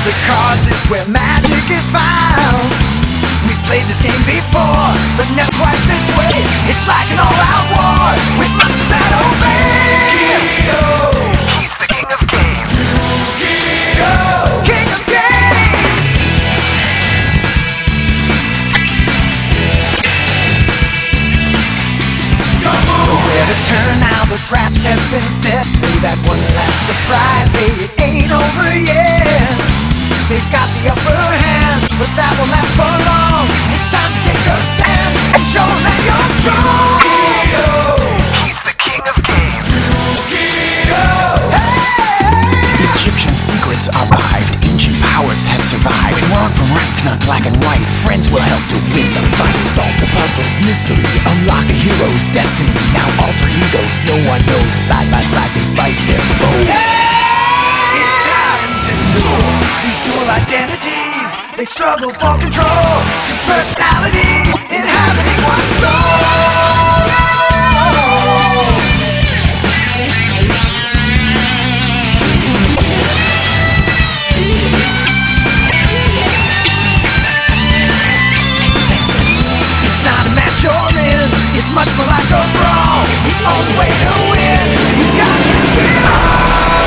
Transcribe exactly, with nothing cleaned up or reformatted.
the cards is where magic is found. We've played this game before, but never quite this way. It's like an all-out war with monsters that obey. Yu-Gi-Oh! He's the king of games. Yu-Gi-Oh! King of games. Nowhere to turn now, the traps have been set. Play that one last surprise, hey, it ain't over yet. They've got the upper hand, but that won't last for long. It's time to take a stand and show them that you're strong. Yu-Gi-Oh! He's the king of games. Yu-Gi-Oh! Hey! Egyptian secrets arrived, ancient powers have survived. When wrong from right's not black and white, friends will help to win the fight. Solve the puzzles, mystery, unlock a hero's destiny. Now alter egos, no one knows. Side by side they fight their foes. Yes! It's time to duel. These dual identities, they struggle for control. Two personality inhabiting one soul.